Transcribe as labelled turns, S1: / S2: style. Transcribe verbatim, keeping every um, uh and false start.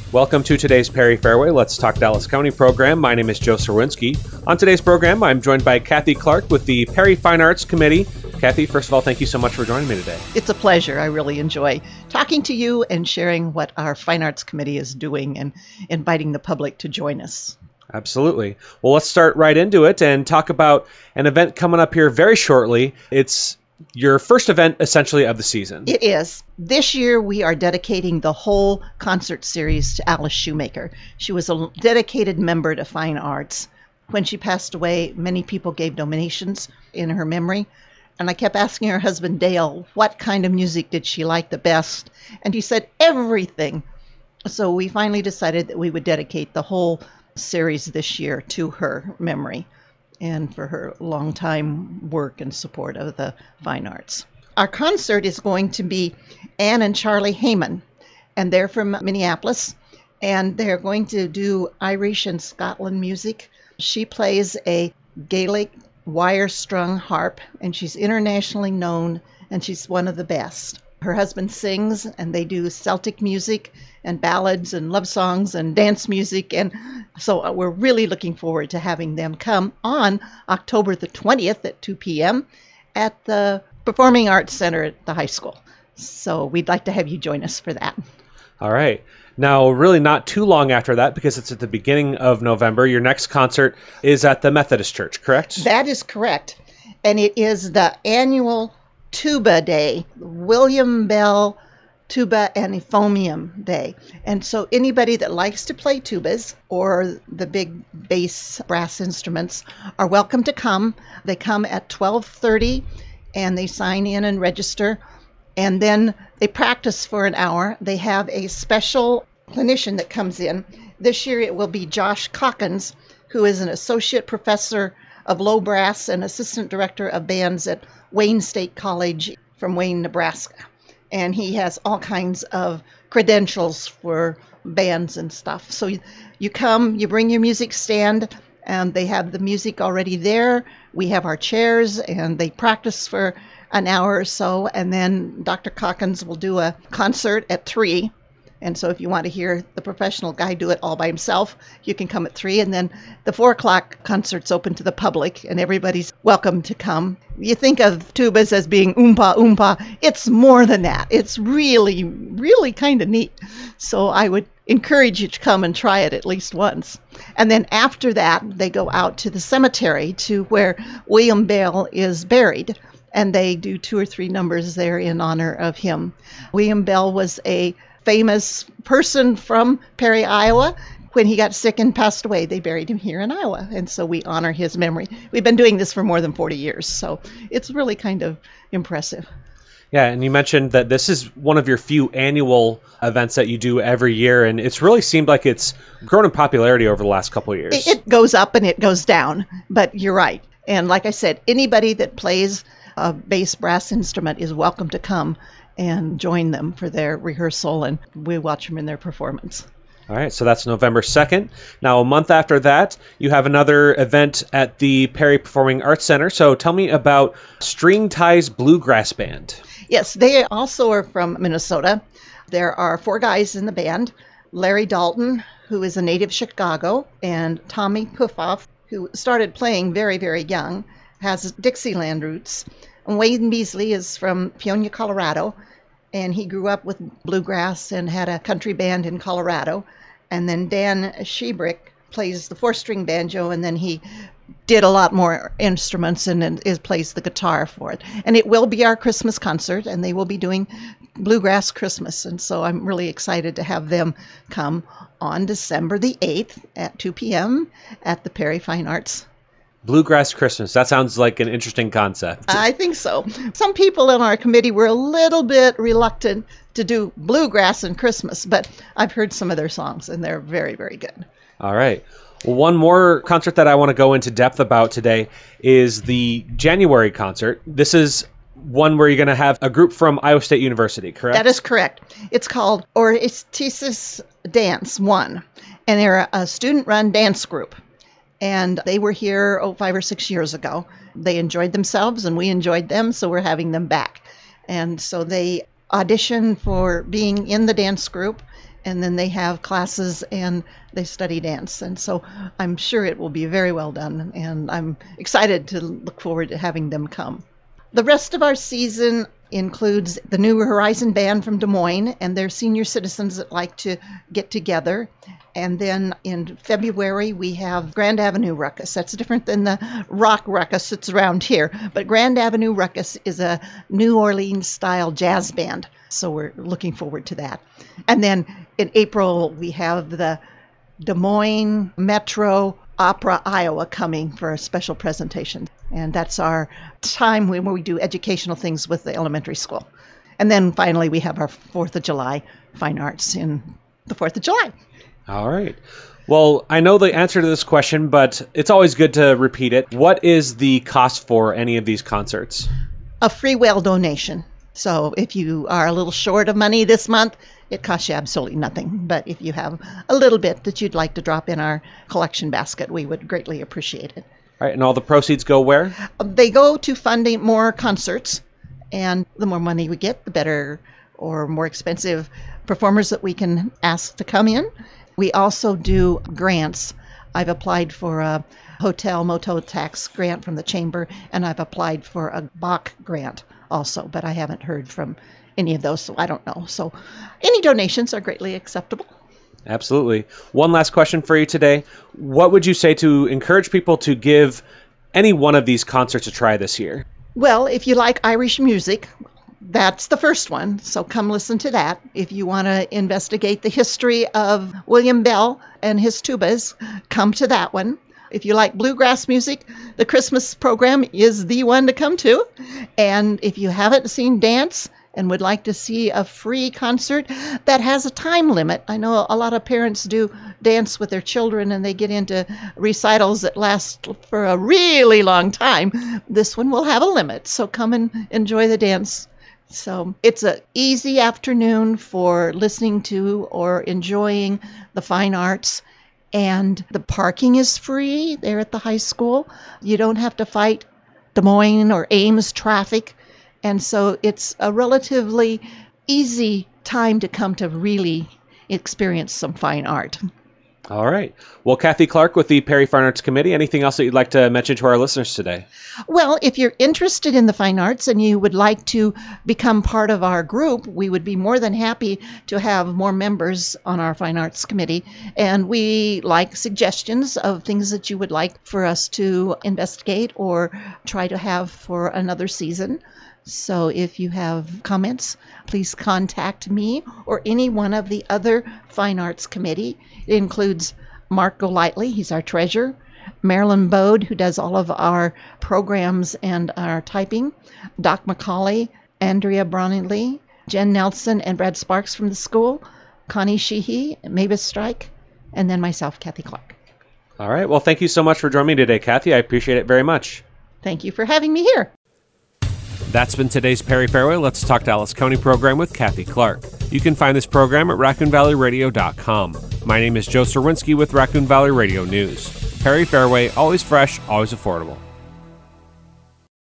S1: Welcome to today's Perry Fairway Let's Talk Dallas County program. My name is Joe Serwinski. On today's program, I'm joined by Kathy Clark with the Perry Fine Arts Committee. Kathy, first of all, thank you so much for joining me today.
S2: It's a pleasure. I really enjoy talking to you and sharing what our Fine Arts Committee is doing and inviting the public to join us.
S1: Absolutely. Well, let's start right into it and talk about an event coming up here very shortly. It's your first event, essentially, of the season.
S2: It is. This year, we are dedicating the whole concert series to Alice Shoemaker. She was a dedicated member to fine arts. When she passed away, many people gave donations in her memory. And I kept asking her husband, Dale, what kind of music did she like the best? And he said, everything. So we finally decided that we would dedicate the whole series this year to her memory and for her long-time work and support of the fine arts. Our concert is going to be Anne and Charlie Heyman, and they're from Minneapolis, and they're going to do Irish and Scotland music. She plays a Gaelic wire-strung harp, and she's internationally known, and she's one of the best. Her husband sings, and they do Celtic music and ballads and love songs and dance music, and so we're really looking forward to having them come on October the twentieth at two p.m. at the Performing Arts Center at the high school. So we'd like to have you join us for that.
S1: All right. Now, really not too long after that, because it's at the beginning of November, your next concert is at the Methodist Church, correct?
S2: That is correct. And it is the annual Tuba Day, William Bell Tuba and Euphonium Day. And so anybody that likes to play tubas or the big bass brass instruments are welcome to come. They come at twelve thirty and they sign in and register. And then they practice for an hour. They have a special clinician that comes in. This year it will be Josh Calkins, who is an associate professor of low brass and assistant director of bands at Wayne State College from Wayne, Nebraska. And he has all kinds of credentials for bands and stuff. So you, you come, you bring your music stand, and they have the music already there. We have our chairs, and they practice for an hour or so, and then Doctor Calkins will do a concert at three. And so if you want to hear the professional guy do it all by himself, you can come at three. And then the four o'clock concert's open to the public, and everybody's welcome to come. You think of tubas as being oompa oompa. It's more than that. It's really, really kind of neat. So I would encourage you to come and try it at least once. And then after that, they go out to the cemetery to where William Bell is buried. And they do two or three numbers there in honor of him. William Bell was a famous person from Perry, Iowa. When he got sick and passed away, they buried him here in Iowa. And so we honor his memory. We've been doing this for more than forty years, so it's really kind of impressive.
S1: Yeah, and you mentioned that this is one of your few annual events that you do every year, and it's really seemed like it's grown in popularity over the last couple of years.
S2: It, it goes up and it goes down, but you're right. And like I said, anybody that plays a bass brass instrument is welcome to come and join them for their rehearsal, and we watch them in their performance.
S1: All right, so that's November second. Now, a month after that, you have another event at the Perry Performing Arts Center. So tell me about String Ties Bluegrass Band.
S2: Yes, they also are from Minnesota. There are four guys in the band. Larry Dalton, who is a native Chicago, and Tommy Puffoff, who started playing very, very young, has Dixieland roots. And Wayne Beasley is from Peonia, Colorado, and he grew up with bluegrass and had a country band in Colorado. And then Dan Shebrick plays the four-string banjo, and then he did a lot more instruments and, and is, plays the guitar for it. And it will be our Christmas concert, and they will be doing Bluegrass Christmas. And so I'm really excited to have them come on December the eighth at two p.m. at the Perry Fine Arts.
S1: Bluegrass Christmas. That sounds like an interesting concept.
S2: I think so. Some people in our committee were a little bit reluctant to do bluegrass and Christmas, but I've heard some of their songs, and they're very, very good.
S1: All right. Well, one more concert that I want to go into depth about today is the January concert. This is one where you're going to have a group from Iowa State University, correct?
S2: That is correct. It's called Orestesis Dance One, and they're a student-run dance group. And they were here oh, five or six years ago. They enjoyed themselves, and we enjoyed them, so we're having them back. And so they auditioned for being in the dance group, and then they have classes and they study dance. And so I'm sure it will be very well done, and I'm excited to look forward to having them come. The rest of our season includes the New Horizon Band from Des Moines and their senior citizens that like to get together. And then in February, we have Grand Avenue Ruckus. That's different than the rock ruckus that's around here. But Grand Avenue Ruckus is a New Orleans-style jazz band. So we're looking forward to that. And then in April, we have the Des Moines Metro Opera Iowa coming for a special presentation. And that's our time when we do educational things with the elementary school. And then finally, we have our fourth of July Fine Arts in the fourth of July.
S1: All right. Well, I know the answer to this question, but it's always good to repeat it. What is the cost for any of these concerts?
S2: A free will donation. So if you are a little short of money this month, it costs you absolutely nothing. But if you have a little bit that you'd like to drop in our collection basket, we would greatly appreciate it.
S1: All right, and all the proceeds go where?
S2: They go to funding more concerts, and the more money we get, the better or more expensive performers that we can ask to come in. We also do grants. I've applied for a hotel motel tax grant from the chamber, and I've applied for a Bach grant also, but I haven't heard from any of those, so I don't know. So any donations are greatly acceptable.
S1: Absolutely. One last question for you today. What would you say to encourage people to give any one of these concerts a try this year?
S2: Well, if you like Irish music, that's the first one, so come listen to that. If you want to investigate the history of William Bell and his tubas, come to that one. If you like bluegrass music, the Christmas program is the one to come to. And if you haven't seen dance and would like to see a free concert that has a time limit, I know a lot of parents do dance with their children and they get into recitals that last for a really long time. This one will have a limit, so come and enjoy the dance. So it's an easy afternoon for listening to or enjoying the fine arts. And the parking is free there at the high school. You don't have to fight Des Moines or Ames traffic. And so it's a relatively easy time to come to really experience some fine art.
S1: All right. Well, Kathy Clark with the Perry Fine Arts Committee, anything else that you'd like to mention to our listeners today?
S2: Well, if you're interested in the fine arts and you would like to become part of our group, we would be more than happy to have more members on our Fine Arts Committee. And we like suggestions of things that you would like for us to investigate or try to have for another season. So if you have comments, please contact me or any one of the other Fine Arts Committee. It includes Mark Golightly, he's our treasurer, Marilyn Bode, who does all of our programs and our typing, Doc McCauley, Andrea Brownlee, Jen Nelson, and Brad Sparks from the school, Connie Sheehy, Mavis Strike, and then myself, Kathy Clark.
S1: All right. Well, thank you so much for joining me today, Kathy. I appreciate it very much.
S2: Thank you for having me here.
S1: That's been today's Perry Fairway Let's Talk Dallas County program with Kathy Clark. You can find this program at raccoon valley radio dot com. My name is Joe Serwinski with Raccoon Valley Radio News. Perry Fairway, always fresh, always affordable.